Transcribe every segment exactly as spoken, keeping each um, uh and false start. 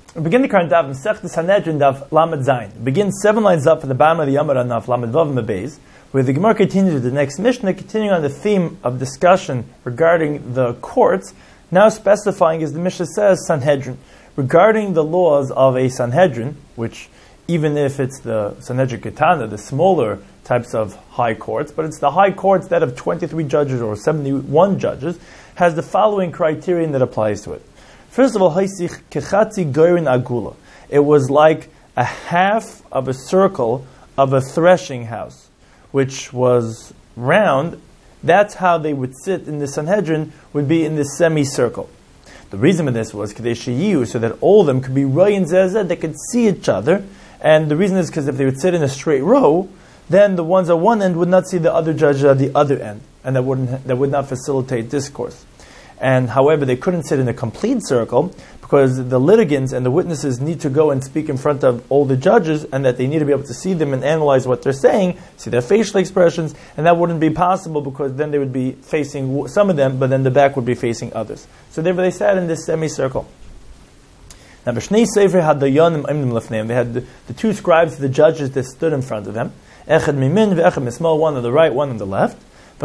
We begin the current daf in Masechtas Sanhedrin daf Lamed Zayin. It begins seven lines up from the bottom of the Yamar Anaf Lamed Vav Mebez, where the Gemara continues with the next Mishnah, continuing on the theme of discussion regarding the courts, now specifying, as the Mishnah says, Sanhedrin, regarding the laws of a Sanhedrin, which even if it's the Sanhedrin Ketana, the smaller types of high courts, but it's the high courts that have twenty-three judges or seventy-one judges, has the following criterion that applies to it. First of all, Haisich Kechatzi Goyrin Agula. It was like a half of a circle of a threshing house, which was round. That's how they would sit in the Sanhedrin, would be in this semicircle. The reason for this was Kadeshiyu, so that all of them could be Rayin Zezeh, they could see each other. And the reason is because if they would sit in a straight row, then the ones at one end would not see the other judge at the other end, and that wouldn't that would not facilitate discourse. And however, they couldn't sit in a complete circle because the litigants and the witnesses need to go and speak in front of all the judges, and that they need to be able to see them and analyze what they're saying, see their facial expressions, and that wouldn't be possible because then they would be facing some of them, but then the back would be facing others. So therefore they sat in this semicircle. Now, B'shnei Sefer had the Yonim Imnim Lefneim. They had the, the two scribes, the judges that stood in front of them. Echad Mimin ve'echad Mismal, one on the right, one on the left. They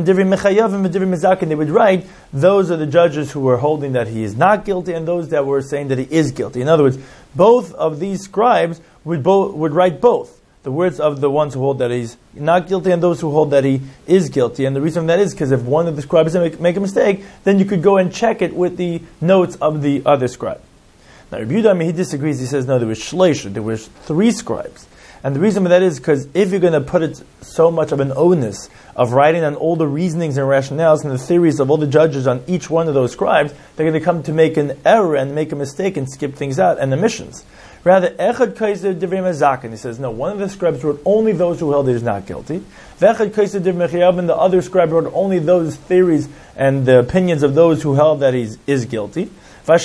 would write, those are the judges who were holding that he is not guilty and those that were saying that he is guilty. In other words, both of these scribes would, bo- would write both. The words of the ones who hold that he's not guilty and those who hold that he is guilty. And the reason for that is because if one of the scribes make, make a mistake, then you could go and check it with the notes of the other scribe. Now, Rabbi Yehuda, he disagrees. He says, no, there was shleisha, there was three scribes. And the reason for that is because if you're going to put it so much of an onus of writing on all the reasonings and rationales and the theories of all the judges on each one of those scribes, they're going to come to make an error and make a mistake and skip things out and omissions. Rather, Echad Kaiser Divrei Mazakin, he says, no, one of the scribes wrote only those who held he is not guilty. V'Echad Kaiser Divrei Mechayav, and the other scribe wrote only those theories and the opinions of those who held that he is guilty. And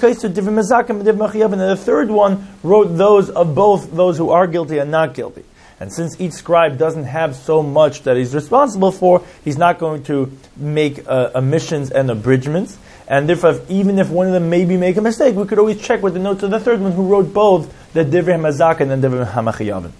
the third one wrote those of both those who are guilty and not guilty. And since each scribe doesn't have so much that he's responsible for, he's not going to make uh, omissions and abridgments. And therefore, if, even if one of them maybe make a mistake, we could always check with the notes of the third one who wrote both the Divrei Mazakin and Divrei Hamachiyavin.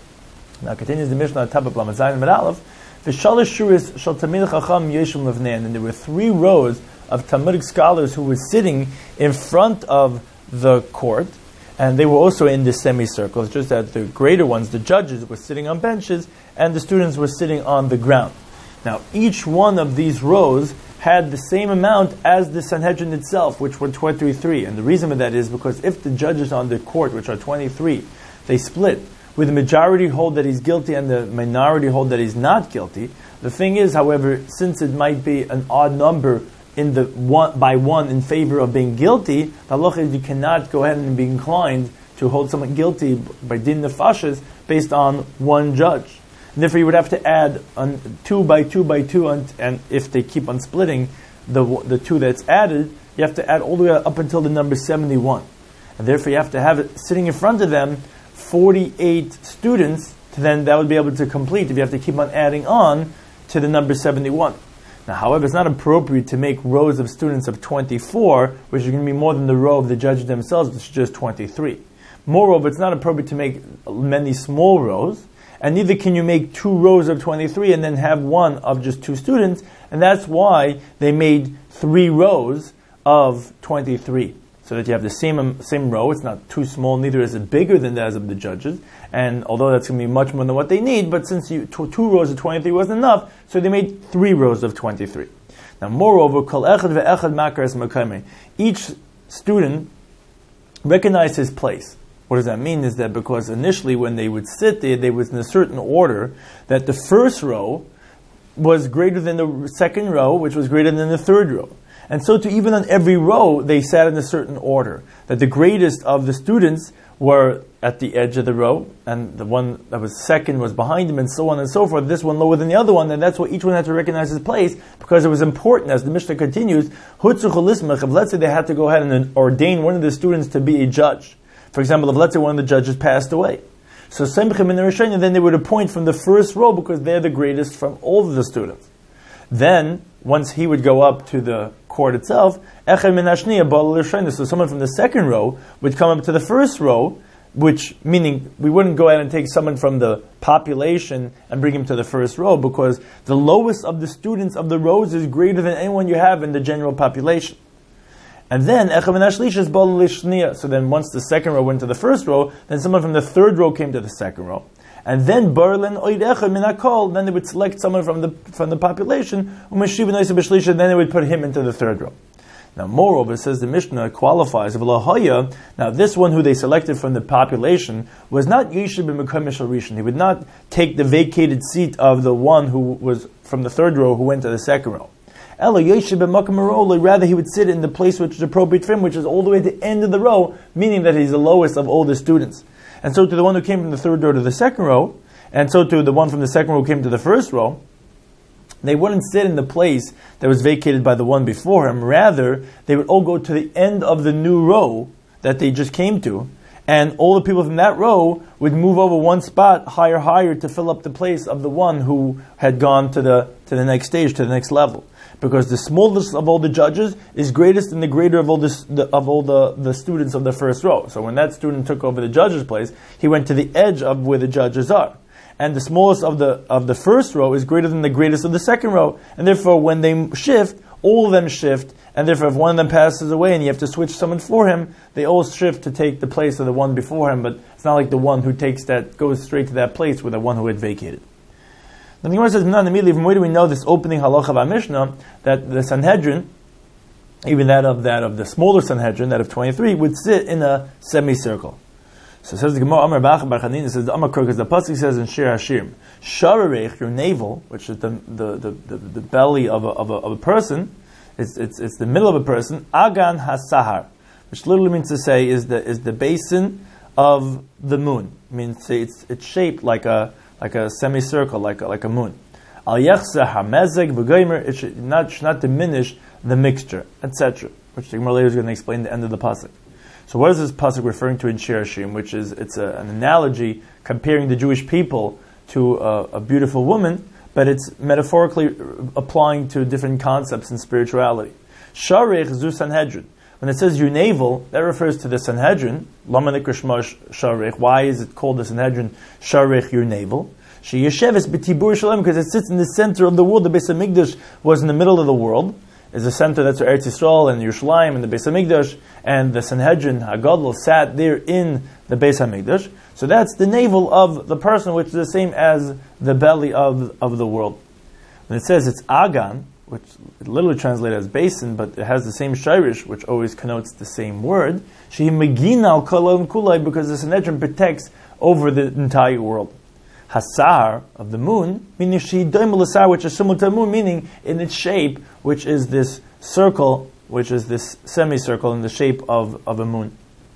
Now continues the Mishnah on top of Lamed Zayin Amud Aleph. V'shalosh shuris shel Talmid Chacham yeshum levnein, and there were three rows of Talmudic scholars who were sitting in front of the court, and they were also in the semicircle. It's just that the greater ones, the judges, were sitting on benches, and the students were sitting on the ground. Now, each one of these rows had the same amount as the Sanhedrin itself, which were twenty-three. And the reason for that is because if the judges on the court, which are twenty-three, they split, with the majority hold that he's guilty and the minority hold that he's not guilty. The thing is, however, since it might be an odd number in the one by one in favor of being guilty, the halacha is you cannot go ahead and be inclined to hold someone guilty by din nefashis based on one judge. And therefore, you would have to add on two by two by two, and, and if they keep on splitting the the two that's added, you have to add all the way up until the number seventy-one. And therefore, you have to have it sitting in front of them forty-eight students. To then that would be able to complete if you have to keep on adding on to the number seventy-one. Now, however, it's not appropriate to make rows of students of twenty-four, which is going to be more than the row of the judges themselves, which is just twenty-three. Moreover, it's not appropriate to make many small rows, and neither can you make two rows of twenty-three and then have one of just two students, and that's why they made three rows of twenty-three, so that you have the same um, same row. It's not too small, neither is it bigger than that of the judges, and although that's going to be much more than what they need, but since you, two, two rows of twenty-three wasn't enough, so they made three rows of twenty-three. Now, moreover, kol echad ve'echad makaras makayme. Each student recognized his place. What does that mean? Is that because initially when they would sit there, they was in a certain order, that the first row was greater than the second row, which was greater than the third row. And so to even on every row, they sat in a certain order. That the greatest of the students were at the edge of the row, and the one that was second was behind him, and so on and so forth. This one lower than the other one, and that's why each one had to recognize his place, because it was important, as the Mishnah continues, if let's say they had to go ahead and ordain one of the students to be a judge. For example, if let's say one of the judges passed away. So Semchim and Rishayim, then they would appoint from the first row because they're the greatest from all of the students. Then, once he would go up to the court itself, echad min hashniya ba'al l'shayna. So someone from the second row would come up to the first row, which meaning we wouldn't go out and take someone from the population and bring him to the first row, because the lowest of the students of the rows is greater than anyone you have in the general population. And then echad min hashlish is ba'al l'shniya. So then once the second row went to the first row, then someone from the third row came to the second row. And then Berlin oid echad min hakol, then they would select someone from the from the population, then they would put him into the third row. Now, moreover, says the Mishnah qualifies of Lahaya. Now, this one who they selected from the population was not Yeshib b'Mekom Shel Rishon. He would not take the vacated seat of the one who was from the third row who went to the second row. Ela Yeshib b'Mekom Merolei. Rather, he would sit in the place which is appropriate for him, which is all the way at the end of the row, meaning that he's the lowest of all the students. And so to the one who came from the third row to the second row, and so to the one from the second row who came to the first row, they wouldn't sit in the place that was vacated by the one before him. Rather, they would all go to the end of the new row that they just came to, and all the people from that row would move over one spot higher, higher to fill up the place of the one who had gone to the to the next stage, to the next level. Because the smallest of all the judges is greatest and the greater of all the, the of all the, the students of the first row. So when that student took over the judge's place, he went to the edge of where the judges are. And the smallest of the of the first row is greater than the greatest of the second row. And therefore, when they shift, all of them shift. And therefore, if one of them passes away and you have to switch someone for him, they all shift to take the place of the one before him. But it's not like the one who takes that goes straight to that place with the one who had vacated. Now the Gemara says, "Not immediately. From where do we know this opening halacha of our Mishnah that the Sanhedrin, even that of that of the smaller Sanhedrin, that of twenty-three, would sit in a semicircle?" So it says the Gemara, Amar Bach Bar Chanina, says the Amar Krok, because the pasuk says in Shir Hashirim, Shararech, your navel, which is the the, the, the, the belly of a, of a of a person, it's, it's it's the middle of a person, Agan HaSahar, which literally means to say is the is the basin of the moon. It means it's it's shaped like a like a semicircle, like a, like a moon. Al Yachzeh HaMezeg V'Goymer, it should not should not diminish the mixture, et cetera. Which the Gemara later is going to explain the end of the pasuk. So what is this pasuk referring to in Shir Hashirim, which is it's a, an analogy comparing the Jewish people to a, a beautiful woman, but it's metaphorically applying to different concepts in spirituality. Sharech zu Sanhedrin. When it says your navel, that refers to the Sanhedrin. Lama nikra shma Sharech. Why is it called the Sanhedrin Sharech, your navel? She yesheves b'tibur shalem, because it sits in the center of the world. The Beis Hamikdash was in the middle of the world. Is the center, that's where Eretz Yisrael and Yerushalayim and the Beis Hamikdash, and the Sanhedrin HaGadol sat there in the Beis Hamikdash. So that's the navel of the person, which is the same as the belly of, of the world. When it says it's Agan, which it literally translated as basin, but it has the same shirish, which always connotes the same word, Shehi Megina al Kol Kulai, because the Sanhedrin protects over the entire world. Hasar of the moon, meaning she doimelasar, which is similar to the moon, meaning in its shape, which is this circle, which is this semicircle in the shape of, of a moon.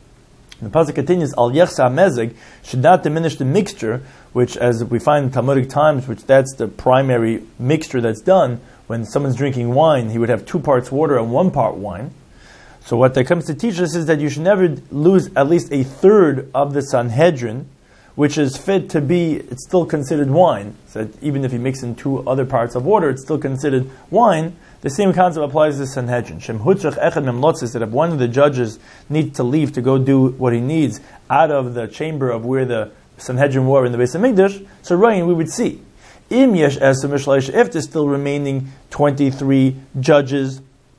And the pasuk continues, Al Yechsa Mezeg should not diminish the mixture, which, as we find in Talmudic times, which that's the primary mixture that's done when someone's drinking wine. He would have two parts water and one part wine. So what that comes to teach us is that you should never lose at least a third of the Sanhedrin, which is fit to be, it's still considered wine. So that even if you mix in two other parts of water, it's still considered wine. The same concept applies to Sanhedrin. Shem hutzach echad memlotzis, that if one of the judges needs to leave to go do what he needs out of the chamber of where the Sanhedrin were in the Beis Hamikdash, so Ryan, we would see. Im yesh esem mishleish, if there's still remaining twenty-three judges,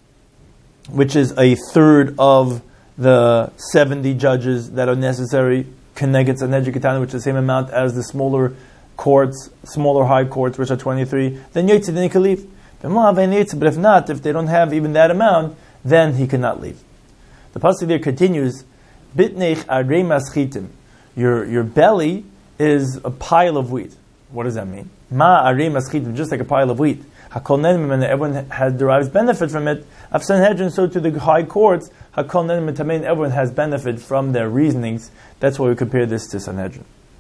which is a third of the seventy judges that are necessary, Keneged Sanhedrin Ketana, which is the same amount as the smaller courts, smaller high courts, which are twenty-three, then Yotzi, then he can leave. But if not, if they don't have even that amount, then he cannot leave. The pasuk there continues, Bitnech arei maschitim. Your your belly is a pile of wheat. What does that mean? Ma arei maschitim, just like a pile of wheat. Hakol nenim, and everyone has derives benefit from it. Of Sanhedrin, so to the high courts, Hakol nenim and tamein, everyone has benefit from their reasonings. That's why we compare this to Sanhedrin.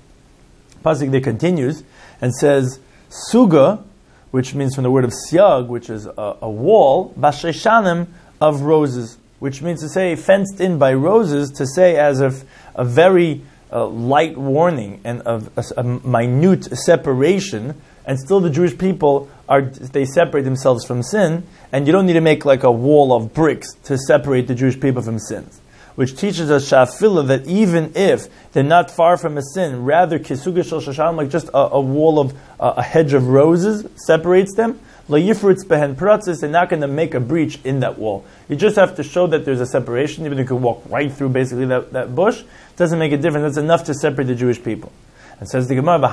Pasuk there continues and says, Suga, which means from the word of siag, which is a, a wall, basheshanim, of roses, which means to say fenced in by roses, to say as if a very uh, light warning and of a, a minute separation, and still the Jewish people are they separate themselves from sin, and you don't need to make like a wall of bricks to separate the Jewish people from sins. Which teaches us shafila that even if they're not far from a sin, rather kisuga shel shashan, like just a, a wall of uh, a hedge of roses separates them. La yifritz behen pratzis, they're not going to make a breach in that wall. You just have to show that there's a separation. Even if you could walk right through basically that, that bush, it doesn't make a difference. That's enough to separate the Jewish people. And says the Gemara,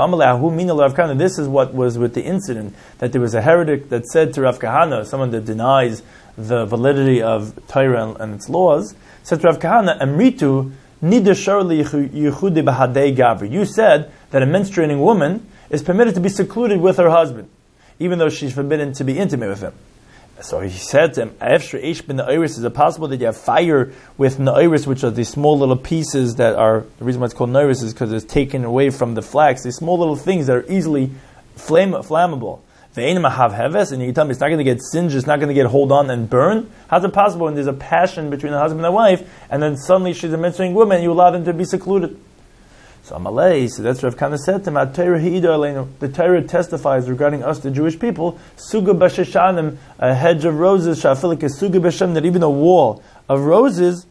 this is what was with the incident, that there was a heretic that said to Rav Kahana, someone that denies the validity of Torah and, and its laws, said to Rav Kahana, Amritu nidashar yichude b'hadei gavri. You said that a menstruating woman is permitted to be secluded with her husband, even though she's forbidden to be intimate with him. So he said to him, is it possible that you have fire with na'iris, which are these small little pieces that are, the reason why it's called na'iris is because it's taken away from the flax, these small little things that are easily flame, flammable. And you tell me it's not going to get singed, it's not going to get hold on and burn? How's it possible when there's a passion between the husband and the wife, and then suddenly she's a menstruating woman, and you allow them to be secluded? So Amalei, so that's Rav Kana said to him, the Torah testifies regarding us, the Jewish people, Suga b'sheshanim, a hedge of roses, shafilik is Suga b'shem, that even a wall of roses,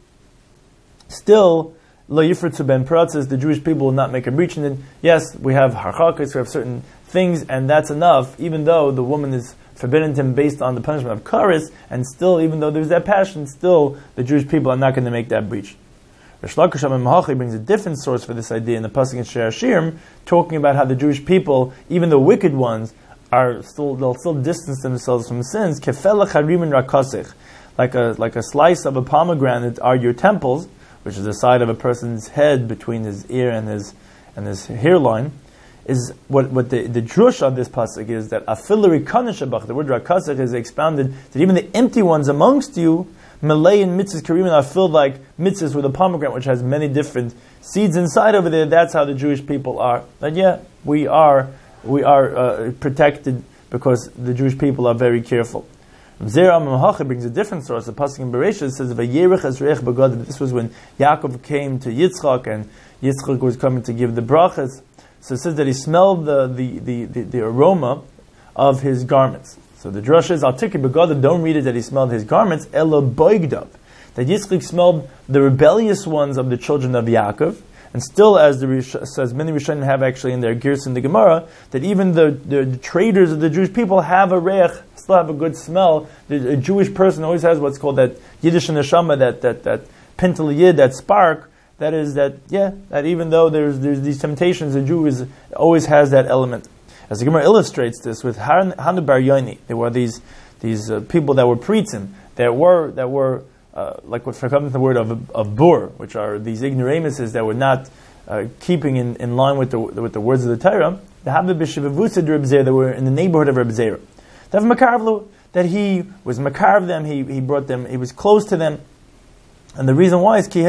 still, lo yifritzu ben pratzis, the Jewish people will not make a breach. And then, yes, we have harchakas, we have certain things, and that's enough, even though the woman is forbidden to him based on the punishment of karis, and still, even though there's that passion, still, the Jewish people are not going to make that breach. Rish Lakish HaMahachi brings a different source for this idea in the pasuk in Shir Hashirim, talking about how the Jewish people, even the wicked ones, are still they'll still distance themselves from sins. Kefela charimin rakasich, like a like a slice of a pomegranate are your temples, which is the side of a person's head between his ear and his and his hairline. Is what what the the drush of this pasuk is that afilari kanishabach. The word rakasich is expounded that even the empty ones amongst you, Malay and mitzvahs kareem, are filled like mitzvahs with a pomegranate, which has many different seeds inside over there. That's how the Jewish people are. And yeah, we are we are uh, protected because the Jewish people are very careful. Zera Mamhacha brings a different source. The pasuk in Bereshit says, "Vayerech Ezreich b'Gad." This was when Yaakov came to Yitzchak, and Yitzchak was coming to give the brachas. So it says that he smelled the the, the, the, the aroma of his garments. So the drush is, I'll take it, but don't read it that he smelled his garments, ela boigdav. That Yitzchak smelled the rebellious ones of the children of Yaakov, and still, as the says many Rishonim have actually in their Girs in the Gemara, that even the, the, the traders of the Jewish people have a reich, still have a good smell. The, a Jewish person always has what's called that Yiddish neshama, that that that pintel yid, that spark. That is that yeah, that even though there's there's these temptations, the Jew is, always has that element. As the Gemara illustrates this with Hanu Bar Yoni, there were these these uh, people that were preaching, that were that were uh, like what comes the word of of bur, which are these ignoramuses that were not uh, keeping in, in line with the with the words of the Torah. The Habib B'Shivavusid Reb Zera, that were in the neighborhood of Reb Zera. That Makarvlu, that he was Makarv them, he he brought them, he was close to them. And the reason why is so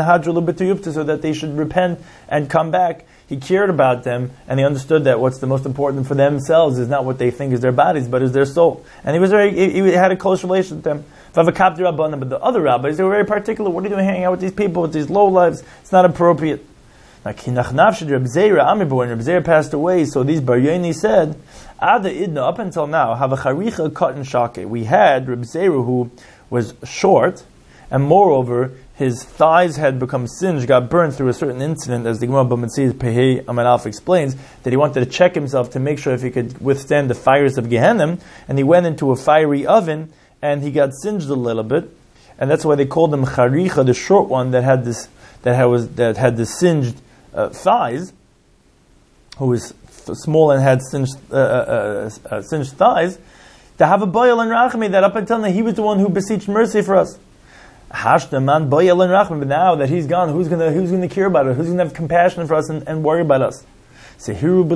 that they should repent and come back. He cared about them, and he understood that what's the most important for themselves is not what they think is their bodies, but is their soul. And he was very, he, he had a close relation with them. But the other rabbis, they were very particular. What are you doing hanging out with these people, with these low lives? It's not appropriate. Now, when Reb Zera passed away, so these Bar Yoni said, Ada idna, up until now, have a charicha cut and shake. We had Reb Zera who was short, and moreover, his thighs had become singed, got burned through a certain incident, as the Gemara B'Metzias Pehei Amud Aleph explains, that he wanted to check himself to make sure if he could withstand the fires of Gehenna, and he went into a fiery oven, and he got singed a little bit, and that's why they called him Charicha, the short one that had this, that had, was, that had the singed uh, thighs, who was f- small and had singed, uh, uh, uh, singed thighs, to have a boil and rachmi, that up until now he was the one who beseeched mercy for us. But now that he's gone, who's gonna who's gonna care about it? Who's gonna have compassion for us and, and worry about us? So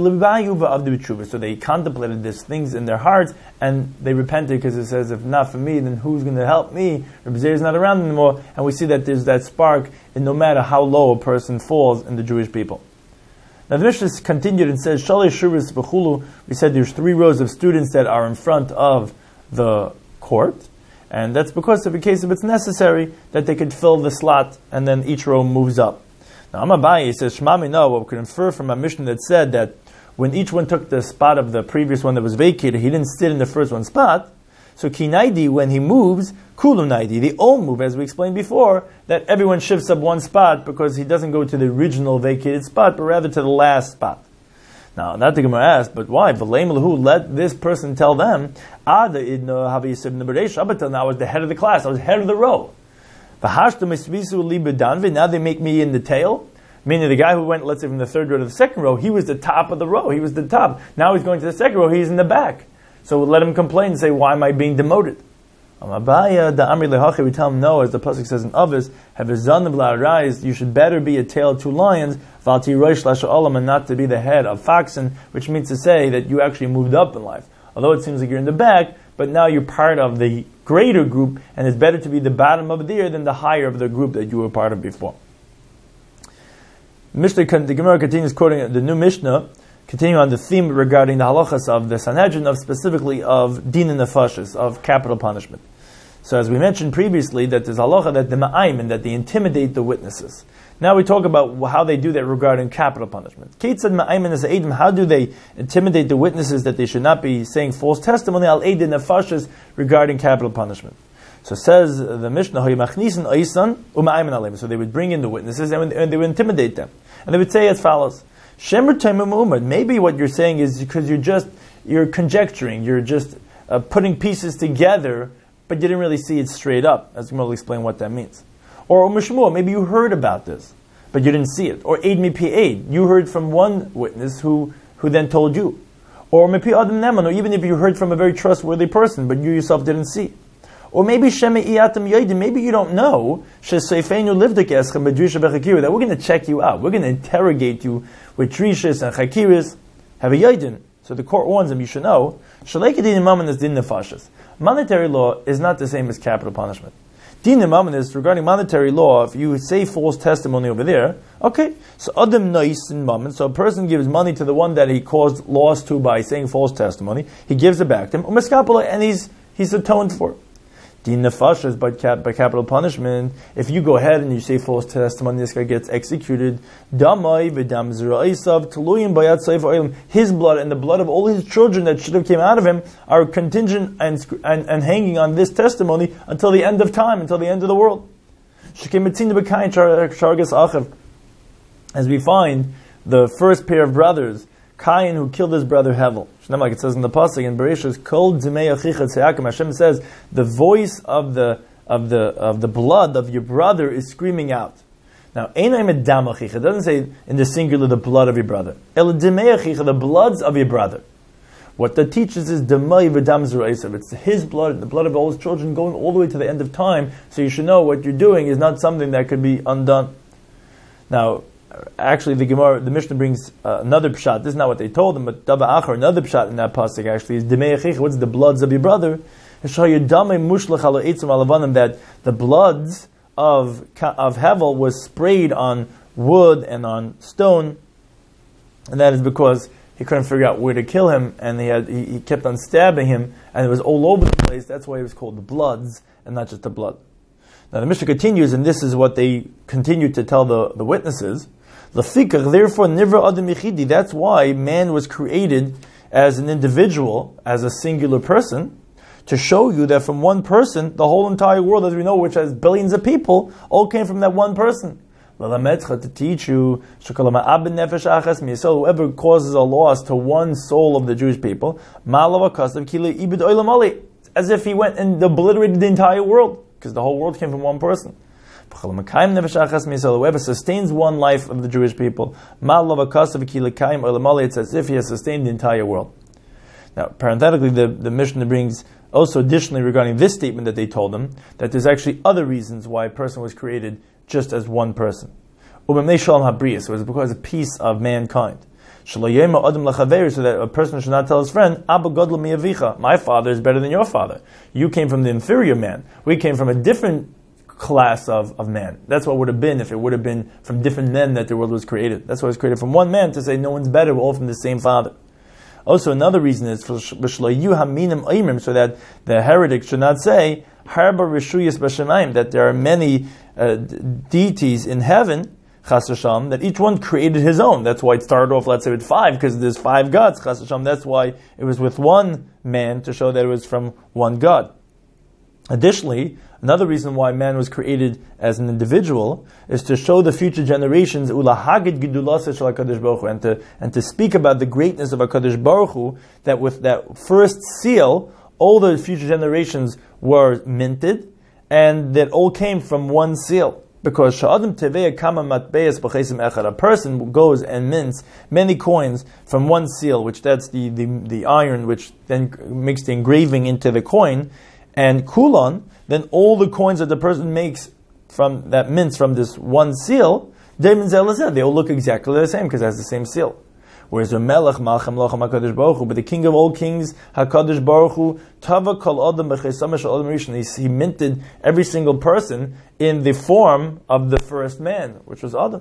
they contemplated these things in their hearts, and they repented, because it says, if not for me, then who's going to help me? Reb Zera is not around anymore, and we see that there's that spark in no matter how low a person falls in the Jewish people. Now the Mishnah continued and says, Shalei Shuris B'chulu. We said there's three rows of students that are in front of the court. And that's because of a case if it's necessary that they could fill the slot and then each row moves up. Now Amabai says, Shmami, no, what we could infer from a Mishnah that said that when each one took the spot of the previous one that was vacated, he didn't sit in the first one spot. So Kinaidi, when he moves, Kulunaidi, they all move, as we explained before, that everyone shifts up one spot because he doesn't go to the original vacated spot, but rather to the last spot. Now, that the Gemara asked, but why? V'leim let this person tell them, Ada idno havi yisib neberesh, up until now I was the head of the class, I was head of the row. V'hashtu misvisu li bedanvi, now they make me in the tail. Meaning the guy who went, let's say, from the third row to the second row, he was the top of the row, he was the top. Now he's going to the second row, he's in the back. So let him complain and say, why am I being demoted? Amabaya, the Amri lehachi, we tell him, no, as the pasuk says in Avos, have a zanav la'arais, you should better be a tail of two lions, v'alti roish la'sha'olam, and not to be the head of faxen, which means to say that you actually moved up in life. Although it seems like you're in the back, but now you're part of the greater group, and it's better to be the bottom of there than the higher of the group that you were part of before. Mishnah, the Gemara continues quoting the new Mishnah, continuing on the theme regarding the halachas of the Sanhedrin, of specifically of din and nefashis, of capital punishment. So as we mentioned previously, that there's halacha that the ma'ayim, that they intimidate the witnesses. Now we talk about how they do that regarding capital punishment. Keitzad ma'ayim as eidim, how do they intimidate the witnesses that they should not be saying false testimony al eidin nefashis regarding capital punishment? So says the Mishnah, so they would bring in the witnesses and they would intimidate them. And they would say as follows, maybe what you're saying is because you're just, you're conjecturing, you're just uh, putting pieces together, but you didn't really see it straight up. As Gemara will explain what that means. Or maybe you heard about this, but you didn't see it. Or Eid mi pi Eid, you heard from one witness who, who then told you. Or Mipi Adam Neman, or even if you heard from a very trustworthy person, but you yourself didn't see. Or maybe Sheme Iyatam Yodim, maybe you don't know that we're going to check you out. We're going to interrogate you with trishis and chakiris. Have a Yodim. So the court warns them, you should know. Monetary law is not the same as capital punishment. Din Imaman is regarding monetary law, if you say false testimony over there, okay, so Adam Nois in Mammon, so a person gives money to the one that he caused loss to by saying false testimony, he gives it back to him, and he's he's atoned for it. Din nefashas, by, cap, by capital punishment, if you go ahead and you say false testimony, this guy gets executed. Damai v'dam zira'isav teluyim bayat seif ha'olam. His blood and the blood of all his children that should have came out of him are contingent and, and, and hanging on this testimony until the end of time, until the end of the world. As we find the first pair of brothers, Cain, who killed his brother Hevel. Like it says in the pasuk in Bereshit, "Kol dzimei achicha tzeakim." Hashem says, the voice of the of the of the blood of your brother is screaming out. Now, einay medam achicha. It doesn't say in the singular the blood of your brother. El dzimei achicha, the bloods of your brother. What that teaches is demai v'dam zeraisav. It's his blood and the blood of all his children going all the way to the end of time. So you should know what you're doing is not something that could be undone. Now, actually, the Gemara, the Mishnah brings uh, another pshat. This is not what they told him, but Dava Achar, another pshat in that pasuk actually is Demei Achicha. What's the bloods of your brother? That the bloods of of Hevel was sprayed on wood and on stone, and that is because he couldn't figure out where to kill him, and he had he, he kept on stabbing him, and it was all over the place. That's why it was called the bloods and not just the blood. Now the Mishnah continues, and this is what they continue to tell the, the witnesses. Therefore, nivra adam yichidi. That's why man was created as an individual, as a singular person, to show you that from one person, the whole entire world, as we know, which has billions of people, all came from that one person. To teach you, whoever causes a loss to one soul of the Jewish people, as if he went and obliterated the entire world, because the whole world came from one person. Whoever sustains one life of the Jewish people, it's as if he has sustained the entire world. Now, parenthetically, the, the Mishnah brings also additionally regarding this statement that they told them, that there's actually other reasons why a person was created just as one person. It was because a piece of mankind. So that a person should not tell his friend, my father is better than your father. You came from the inferior man. We came from a different class of, of man. That's what would have been if it would have been from different men that the world was created. That's why it was created from one man, to say no one's better, we're all from the same father. Also, another reason is for so that the heretic should not say that there are many uh, deities in heaven, Chas v'shalom, that each one created his own. That's why it started off, let's say, with five, because there's five gods, Chas v'shalom. That's why it was with one man, to show that it was from one God. Additionally, another reason why man was created as an individual is to show the future generations ulahagid gidulasa shel HaKadosh Baruch Hu, and to and to speak about the greatness of HaKadosh Baruch Hu, that with that first seal, all the future generations were minted, and that all came from one seal. Because sha'adam tevei kama matbeis b'chesim echad, a person goes and mints many coins from one seal, which that's the, the, the iron, which then makes the engraving into the coin, and kulon, then all the coins that the person makes from that mints from this one seal, they all look exactly the same because it has the same seal. Whereas the Melech Malchem Lochem HaKadosh Baruch Hu, but the King of all kings, HaKadosh Baruch Hu, Tava Kol Adam B'Chesama Shel Adam Rishon, he minted every single person in the form of the first man, which was Adam.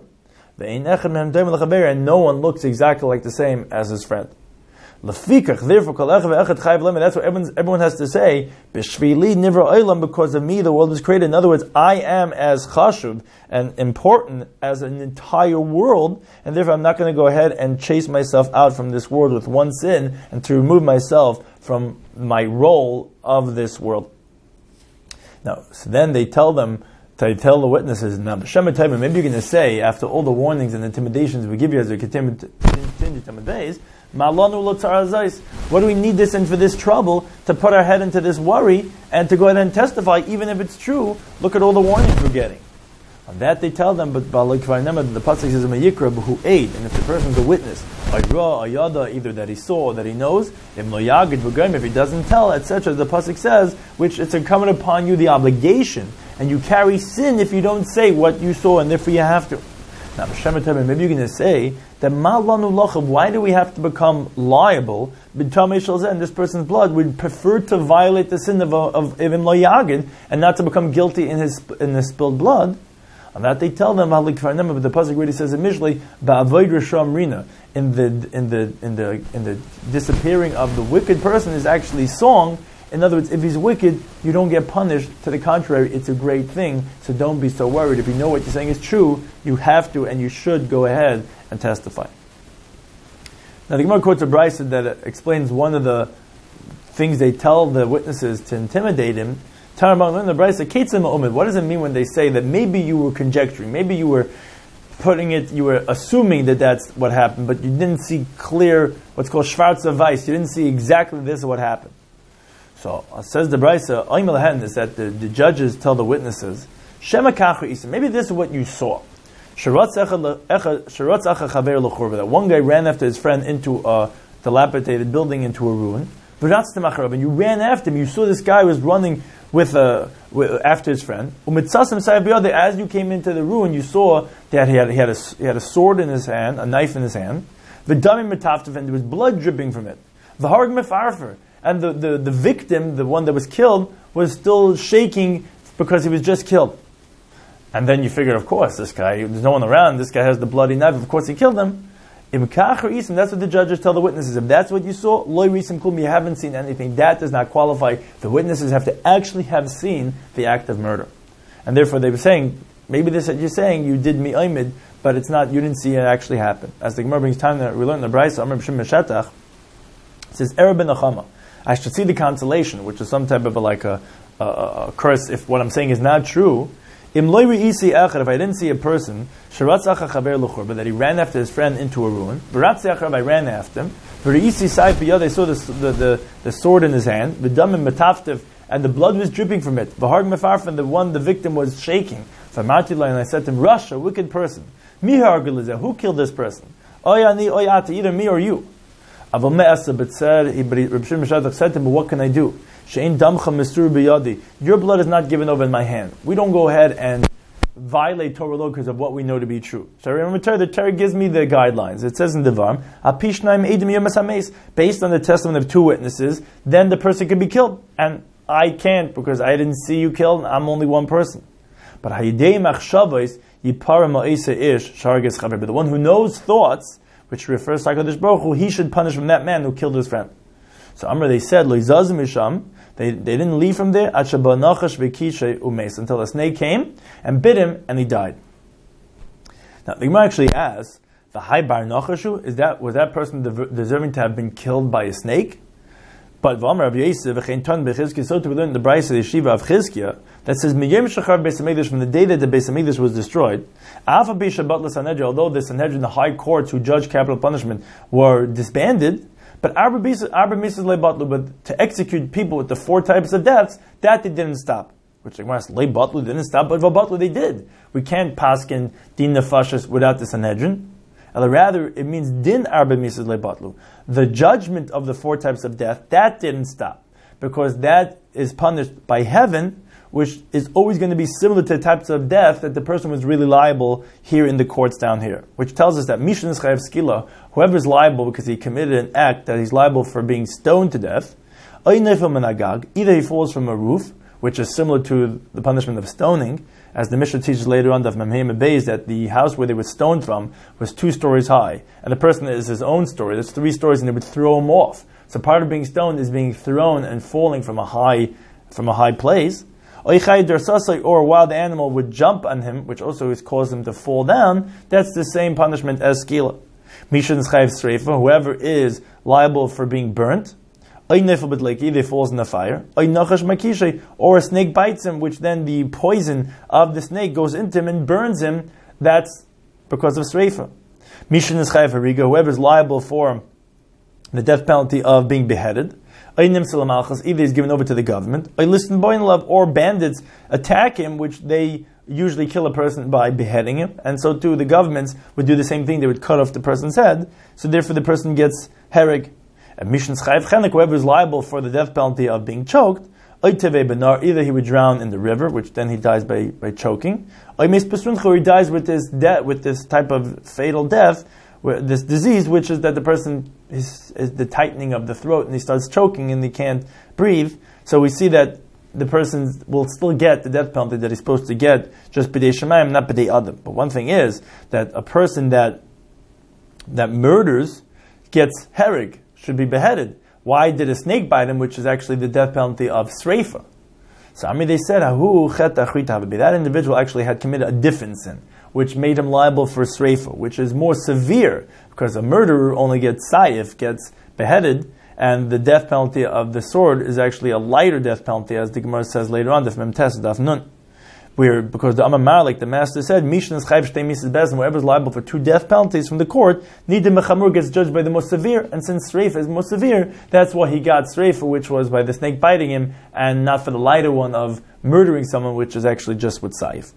And no one looks exactly like the same as his friend. Lefikach, therefore, that's what everyone, everyone has to say, B'shvili nivra olam, because of me the world was created. In other words, I am as chashuv and important as an entire world, and therefore I'm not going to go ahead and chase myself out from this world with one sin and to remove myself from my role of this world. Now, so then they tell them, they tell the witnesses, now, maybe you're going to say, after all the warnings and intimidations we give you as we continue to days, what do we need this in for this trouble, to put our head into this worry and to go ahead and testify, even if it's true? Look at all the warnings we're getting. On that they tell them, but the pasuk says, who aid, and if the person's a witness, either that he saw or that he knows, if he doesn't tell, et cetera, the pasuk says, which it's incumbent upon you the obligation, and you carry sin if you don't say what you saw, and therefore you have to. Now, maybe you're going to say that why do we have to become liable? And this person's blood would prefer to violate the sin of of Ibn Lo Yagid and not to become guilty in his in his spilled blood. On that they tell them, but the pasuk really says initially, "Ba'avoid Risham Rina," in the in the in the in the disappearing of the wicked person is actually song. In other words, if he's wicked, you don't get punished. To the contrary, it's a great thing. So don't be so worried. If you know what you're saying is true, you have to and you should go ahead and testify. Now the Gemara quotes a brisa that explains one of the things they tell the witnesses to intimidate him. What does it mean when they say that maybe you were conjecturing, maybe you were putting it, you were assuming that that's what happened, but you didn't see clear, what's called schwarzer weiß, you didn't see exactly this is what happened. So, uh, says the Brisa, is that the, the judges tell the witnesses, maybe this is what you saw. That one guy ran after his friend into a dilapidated building, into a ruin. And you ran after him, you saw this guy was running with, uh, with after his friend. As you came into the ruin, you saw that he had, he had, a, he had a sword in his hand, a knife in his hand. And there was blood dripping from it. And the, the, the victim, the one that was killed, was still shaking because he was just killed. And then you figure, of course, this guy, there's no one around, this guy has the bloody knife, of course he killed him. That's what the judges tell the witnesses. If that's what you saw, loy risim kum, you haven't seen anything. That does not qualify. The witnesses have to actually have seen the act of murder. And therefore they were saying, maybe this you're saying you did mi'aymid, but it's not, you didn't see it actually happen. As the Gemara brings time that we learn in the Brisa, Amr b'Shem Meshatach, it says, Erev ben Achama, I should see the consolation, which is some type of a, like a, a, a curse if what I'm saying is not true. If I didn't see a person, but that he ran after his friend into a ruin, I ran after him. I saw the, the, the, the sword in his hand, and the blood was dripping from it. And the one, the victim, was shaking. And I said to him, Rush, a wicked person. Who killed this person? Either me or you. But said, Reb Shimon said to him, what can I do? Your blood is not given over in my hand. We don't go ahead and violate Torah law because of what we know to be true. So remember, Torah, the Torah gives me the guidelines. It says in Devarim, based on the testimony of two witnesses, then the person can be killed. And I can't because I didn't see you killed, and I'm only one person. But the one who knows thoughts, which refers to HaKadosh Baruch Hu, he should punish from that man who killed his friend. So Amr, they said, they, they didn't leave from there until the snake came and bit him and he died. Now, the Gemara actually asks, the high bar nachashu, is that, was that person dev- deserving to have been killed by a snake? But V'amar Rabbi Yosef, v'chein ton b'chizkiya, so to we learn in the Brisa, the Yeshiva of Chizkiya, that says, Miyem shachar Beis HaMikdash, from the day that the Beis HaMikdash was destroyed, Afa b'shabat l'Sanhedrin, although the Sanhedrin, the high courts who judge capital punishment, were disbanded, but Arba Misas Lebatlu, but to execute people with the four types of deaths, that they didn't stop. Which the Gemara says, Lebatlu didn't stop, but Vabatlu they did. We can't paskin din nefashos without the Sanhedrin. Rather, it means din arba misas lebatlu. The judgment of the four types of death, that didn't stop. Because that is punished by heaven, which is always going to be similar to the types of death that the person was really liable here in the courts down here. Which tells us that Mishan is chayav skila, whoever is liable because he committed an act that he's liable for being stoned to death, either he falls from a roof, which is similar to the punishment of stoning, as the Mishnah teaches later on, that the house where they were stoned from was two stories high, and the person is his own story. There's three stories, and they would throw him off. So part of being stoned is being thrown and falling from a high, from a high place. Or while the animal would jump on him, which also is caused him to fall down, that's the same punishment as skila. Mishan chayav sreifa, whoever is liable for being burnt, either falls in the fire, or a snake bites him, which then the poison of the snake goes into him and burns him. That's because of sreifa. Mishan is chayav hariga, whoever is liable for the death penalty of being beheaded, either is given over to the government, or bandits attack him, which they usually kill a person by beheading him, and so too the governments would do the same thing. They would cut off the person's head, so therefore the person gets hereg. And Mishn's chayav chenek, whoever is liable for the death penalty of being choked, either he would drown in the river, which then he dies by, by choking, or he dies with this de- with this type of fatal death, where this disease, which is that the person is, is the tightening of the throat and he starts choking and he can't breathe. So we see that the person will still get the death penalty that he's supposed to get, just b'dei shemayim, not b'dei adam. But one thing is that a person that that murders gets hereg, should be beheaded. Why did a snake bite him, which is actually the death penalty of sreifa? So I mean, they said Ahu chet that individual actually had committed a different sin, which made him liable for sreifa, which is more severe, because a murderer only gets saif, gets beheaded, and the death penalty of the sword is actually a lighter death penalty, as the Gemara says later on, Daf Mem Tes Daf Nun. Where, because the Amar, like the Master said, Mishan is chayav shtei misas bezin, whoever is liable for two death penalties from the court, Nida Mechamur gets judged by the most severe, and since Sreifa is most severe, that's why he got Sreifa, which was by the snake biting him, and not for the lighter one of murdering someone, which is actually just with Saif.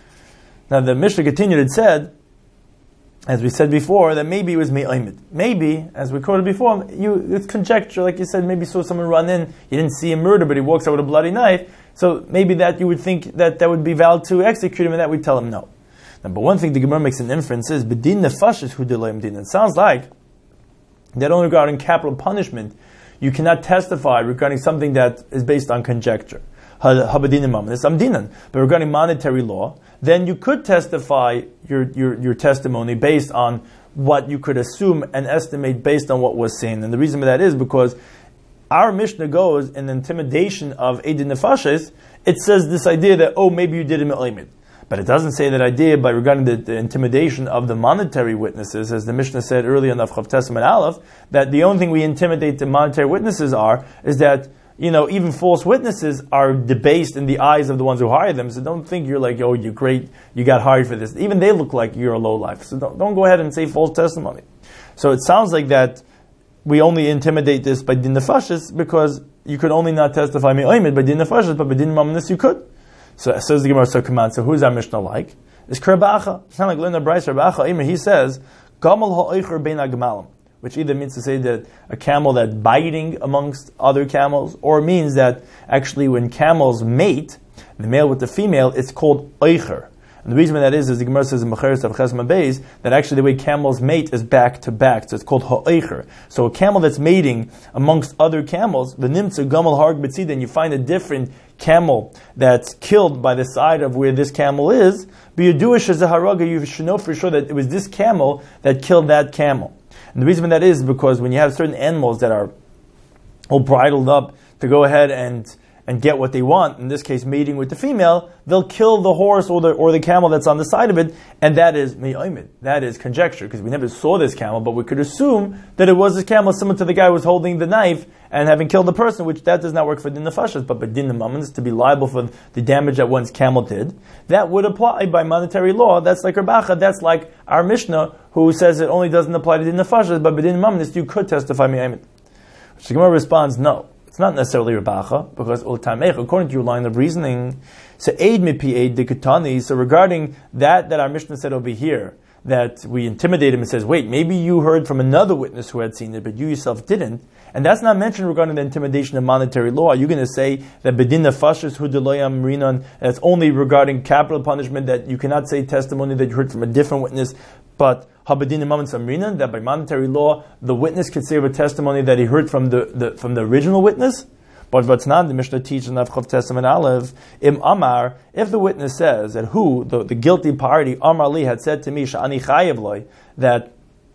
Now the Mishnah continued, it said, as we said before, that maybe it was me'aymed. Maybe, as we quoted before, you, it's conjecture, like you said, maybe you saw someone run in, you didn't see him murder, but he walks out with a bloody knife, so maybe that you would think that that would be valid to execute him, and that we tell him no. Now, but one thing the Gemara makes an inference is, B'din nefashis hu delayim din. It sounds like that only regarding capital punishment, you cannot testify regarding something that is based on conjecture. But regarding monetary law, then you could testify your, your, your testimony based on what you could assume and estimate based on what was seen. And the reason for that is because our Mishnah goes in the intimidation of Eidin Nefashis, it says this idea that, oh, maybe you did it me'aymed. But it doesn't say that idea by regarding the, the intimidation of the monetary witnesses, as the Mishnah said earlier in the Chav Tesam and Aleph, that the only thing we intimidate the monetary witnesses are, is that, you know, even false witnesses are debased in the eyes of the ones who hire them. So don't think you're like, oh, you're great, you got hired for this. Even they look like you're a lowlife. So don't, don't go ahead and say false testimony. So it sounds like that we only intimidate this by din nefashis because you could only not testify me'aymed by din nefashis, but by din mamnis you could. So it says the Gemara, so command. So who's our Mishnah like? It's Karabacha. It's not like Linda Bryce Karabacha. He says, Gamal ha'oicher bein ha'gemalim, which either means to say that a camel that's biting amongst other camels, or means that actually when camels mate, the male with the female, it's called oicher. And the reason that is, is the Gemara says in Mecheres of Chesma Beis, that actually the way camels mate is back to back, so it's called ha'oicher. So a camel that's mating amongst other camels, the nimtza gamal harg b'tzid, and you find a different camel that's killed by the side of where this camel is, but you do a shazaharaga, you should know for sure that it was this camel that killed that camel. And the reason that is because when you have certain animals that are all bridled up to go ahead and and get what they want, in this case mating with the female, they'll kill the horse or the or the camel that's on the side of it, and that is me'oimid. That is conjecture, because we never saw this camel, but we could assume that it was this camel similar to the guy who was holding the knife and having killed the person, which that does not work for din nefashos, but by din nemamonos, to be liable for the damage that one's camel did, that would apply by monetary law. That's like Rabacha, that's like our Mishnah, who says it only doesn't apply to din nefashos, but by din nemamonos you could testify me'oimid. Which the Gemara responds, no. It's not necessarily Rabacha, because according to your line of reasoning, so aid mipi aid dikutani. So regarding that, that our Mishnah said over here, that we intimidate him and says, wait, maybe you heard from another witness who had seen it, but you yourself didn't. And that's not mentioned regarding the intimidation of monetary law. Are you going to say that bedin nefashos hu deloyam rinon, that's only regarding capital punishment, that you cannot say testimony that you heard from a different witness, but habedin nemamonos amrinon, that by monetary law the witness could say of a testimony that he heard from the, the from the original witness? But what's not, the Mishnah teaches in Avchav Testament Aleph, Im Amar, if the witness says that who, the, the guilty party, Amar Li, had said to me, Sha'ani chayev loy, that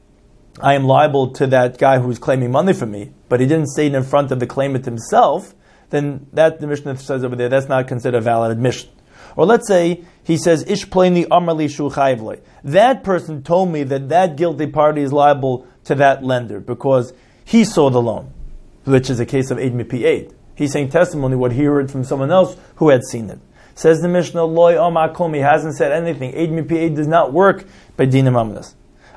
I am liable to that guy who's claiming money from me, but he didn't say it in front of the claimant himself, then that, the Mishnah says over there, that's not considered a valid admission. Or let's say he says, Ish pleini Amar Li shu chayev loy. That person told me that that guilty party is liable to that lender because he saw the loan, which is a case of eid mipi eid. He's saying testimony, what he heard from someone else who had seen it. Says the Mishnah, loy omar klum, he hasn't said anything. Eid mipi eid does not work by din nemamonos.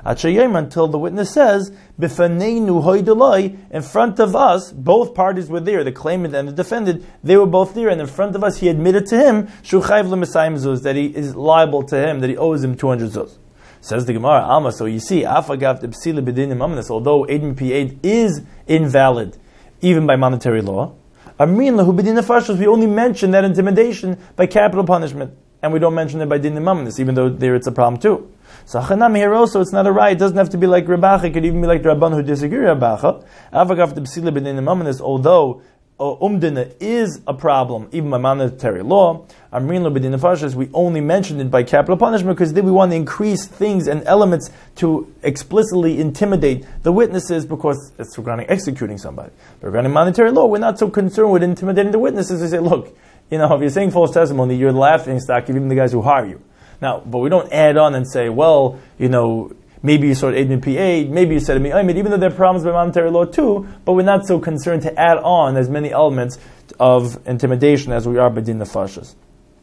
Until the witness says, B'faneinu hoydoloi, in front of us, both parties were there, the claimant and the defendant, they were both there, and in front of us he admitted to him, Shu chayv l'misayim zuz, that he is liable to him, that he owes him two hundred zuz. Says the Gemara, Alma, so you see, afagav t'bsila b'din nemamonos, although eid mipi eid is invalid, even by monetary law, Amrin lahu b'din nefashos, we only mention that intimidation by capital punishment, and we don't mention it by din nemamonos, even though there it's a problem too. So Chanam here also, it's not a right. It doesn't have to be like Rabacha. It could even be like the Rabban who disagree with Rabacha. Avagav t'bsila b'din nemamonos, although uh, umdina is a problem, even by monetary law, Amrin lahu b'din nefashos, we only mentioned it by capital punishment because then we want to increase things and elements to explicitly intimidate the witnesses because it's regarding executing somebody. But regarding monetary law, we're not so concerned with intimidating the witnesses. We say, look, you know, if you're saying false testimony, you're laughing stock of even the guys who hire you. Now, but we don't add on and say, well, you know, maybe you said eid mipi eid, maybe you said I mean, even though there are problems by monetary law too, but we're not so concerned to add on as many elements of intimidation as we are by din nefashos.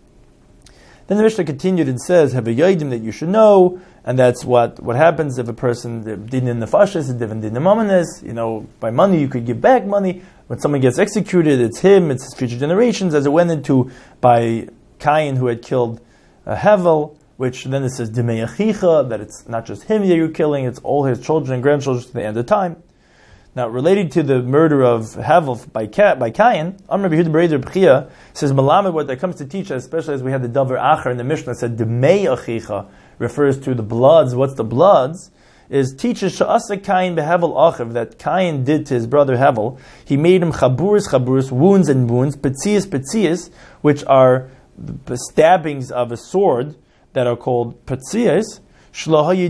Then the Mishnah continued and says, have a yodim that you should know, and that's what, what happens if a person, din nefashos is different din nemamonos, you know, by money you could give back money. When someone gets executed, it's him, it's his future generations, as it went into by Cain who had killed uh, Hevel, which then it says dimei achicha, that it's not just him that you're killing, it's all his children and grandchildren to the end of time. Now, relating to the murder of Hevel by by Cain, Amr Yehuda Bereider B'chia says Malamed, what that comes to teach us, especially as we had the Davar Acher in the Mishnah, said dimei achicha refers to the bloods. What's the bloods? Is teaches Sha'asa Cain beHevel Achiv, that Cain did to his brother Hevel. He made him chaburis chaburis, wounds and wounds, petzias petzias, which are the stabbings of a sword that are called petzias. He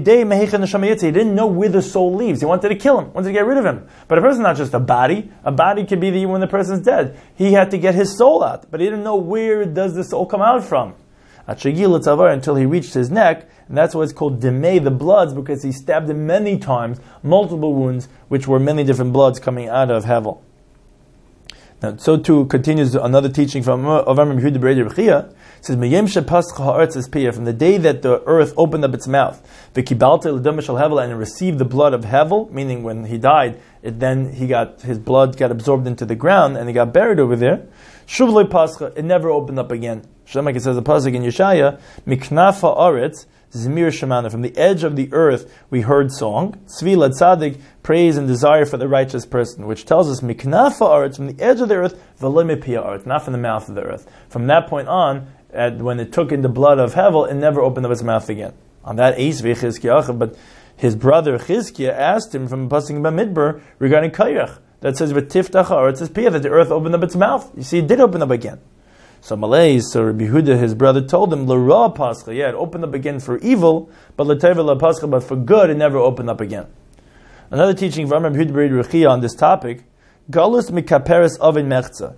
didn't know where the soul leaves. He wanted to kill him, wanted to get rid of him. But a person's not just a body. A body could be the, when the person's dead. He had to get his soul out, but he didn't know where does the soul come out from. Until he reached his neck, and that's why it's called dimei, the bloods, because he stabbed him many times, multiple wounds, which were many different bloods coming out of Hevel. Now, so too continues another teaching from Avram Yehuda Bereider B'chia. It says, from the day that the earth opened up its mouth, and it received the blood of Hevel, meaning when he died, it then he got his blood got absorbed into the ground and he got buried over there. It never opened up again. Like it says the pasuk in Yeshaya, Miknafa Aretz Zmir Shemana, from the edge of the earth we heard song. Tzvi Latzadik, praise and desire for the righteous person, which tells us Miknafa Aretz, from the edge of the earth, Velimipia Aretz, not from the mouth of the earth. From that point on, at, when it took in the blood of Hevel, it never opened up its mouth again. On that Eis V'Chizkiah, but his brother Chizkiah asked him from Pasuk Bamidbar regarding Kayrach, that says V'Tiftach Aretz is Piyah, that the earth opened up its mouth. You see, it did open up again. So Malay, so Rabbi Yehuda, his brother, told him, L'ra Pascha, yeah, it opened up again for evil, but L'teva La Pascha, but for good, it never opened up again. Another teaching from Rabbi Yehuda Bereider B'chia on this topic, Galus Mikaperes Ovin Mechza.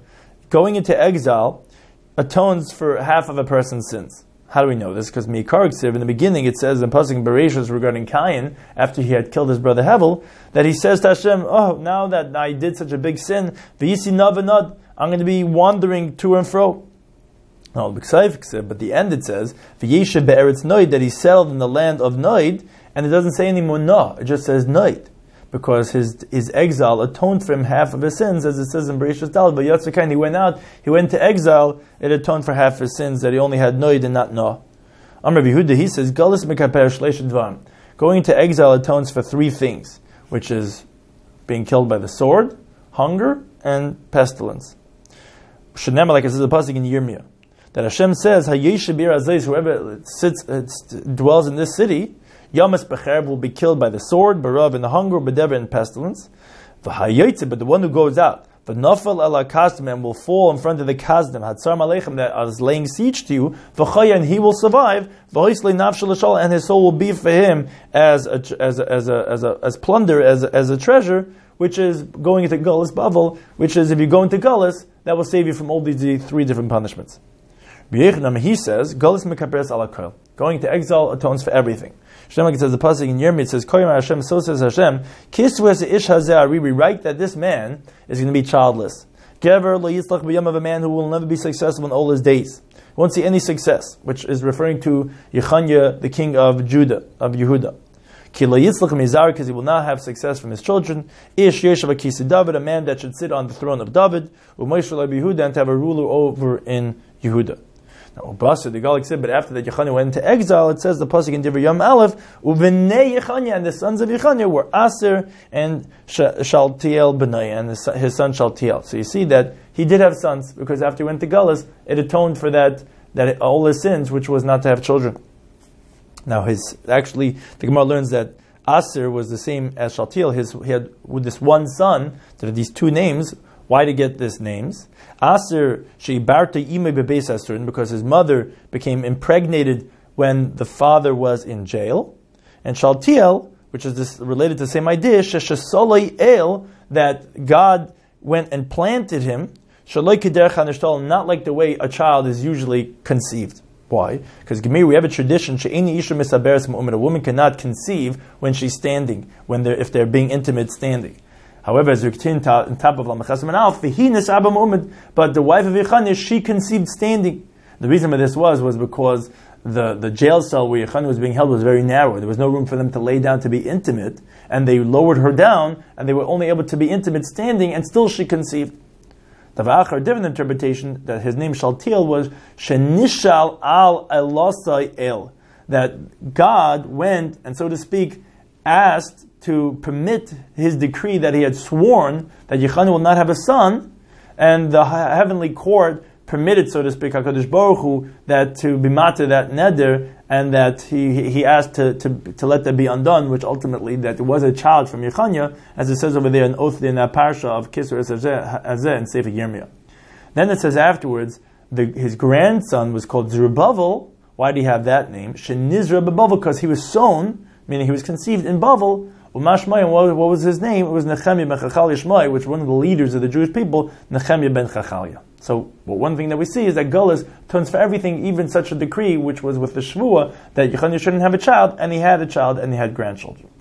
going into exile atones for half of a person's sins. How do we know this? Because Mikar Ksiv, in the beginning it says in Pasuk Bereshus regarding Cain, after he had killed his brother Hevel, that he says to Hashem, oh, now that I did such a big sin, v'yisi navanad, I'm going to be wandering to and fro. No, but the end it says, v'yeshe be'eretz Noid, that he settled in the land of Noid, and it doesn't say anymore no, it just says Noid. Because his his exile atoned for him half of his sins, as it says in Bereshus Daled. But Yatzakain, he went out, he went to exile, it atoned for half his sins, that he only had Noid and not No. Amr Yehuda, he says, Galus mekaper shleish dvarim. Going to exile atones for three things, which is being killed by the sword, hunger, and pestilence. Shenema, like it says in the pasuk in Yirmiyah, that Hashem says, Hayesh bir azayis, whoever sits, uh, dwells in this city, Yamas Becher will be killed by the sword, Barav in the hunger, Bedever in pestilence. V'hayotze, but the one who goes out, the Nafal ala Kasdim, will fall in front of the Kasdim, Hatzar Malechem, that is laying siege to you, V'chaya, and he will survive, V'hoisle nafshel l'shal, and his soul will be for him as a, as a, as a, as a, as plunder, as a, as a treasure, which is going into Gullus Bavel, which is if you go into Gullus, that will save you from all these three different punishments. He says, Gullus mekaperes ala kol. Going to exile atones for everything. Hashem, like it says the pasuk in Yirmiyah, it says, Koyim Hashem, so says Hashem, Kisves ish hazeh, we write that this man is going to be childless. Gever lo yitzlach b'yom, of a man who will never be successful in all his days. He won't see any success, which is referring to Yechanya, the king of Judah, of Yehuda. Ki lo yitzlach mizar, because he will not have success from his children. Ish yeshav kisi David, a man that should sit on the throne of David. U'moish lo Yehuda, and to have a ruler over in Yehuda. Now, Ubasa, the Galik said, but after that Yechanya went into exile, it says the pasuk in Divrei Yom Aleph, Uvenei Yechanya, and the sons of Yechanya were Aser and Shaltiel Benai, and his, his son Shaltiel. So you see that he did have sons, because after he went to Gullus, it atoned for that, that all his sins, which was not to have children. Now, his actually, the Gemara learns that Aser was the same as Shaltiel. His, he had with this one son, there are these two names. Why to get these names? Aser she'ibarta imei bebeis asurin, because his mother became impregnated when the father was in jail, and Shaltiel, which is this related to the same idea, sheshasolei el, that God went and planted him, shaloi kederech hanishtal, not like the way a child is usually conceived. Why? Because Gemir, we have a tradition, she'eni isha misaberes mu'min, a woman cannot conceive when she's standing, when they're if they're being intimate standing. However, as we continue in top of Lamachas and Alf, but the wife of Yechanya, she conceived standing. The reason for this was was because the, the jail cell where Yechanya was being held was very narrow. There was no room for them to lay down to be intimate, and they lowered her down, and they were only able to be intimate standing, and still she conceived. The V'achar, different interpretation, that his name Shaltiel was Shenishal al Elosai El, that God went and, so to speak, asked to permit his decree that he had sworn that Yechanya will not have a son, and the heavenly court permitted, so to speak, HaKadosh Baruch Hu, that to be matter that neder, and that he he asked to, to, to let that be undone, which ultimately that there was a child from Yechanya, as it says over there in oath in that parsha of Kisur Azeh and Sefer Yirmiyah. Then it says afterwards, the, his grandson was called Zerubbabel. Why did he have that name? Shenizra Bavel, because he was sown, meaning he was conceived in Bavel. Umashmayim, what, what was his name? It was Nechemia ben Chachalia Shmai, which was one of the leaders of the Jewish people, Nechemia ben Chachalia. So, well, one thing that we see is that Gullus turns for everything, even such a decree, which was with the Shvuah, that Yechanya shouldn't have a child, and he had a child, and he had grandchildren.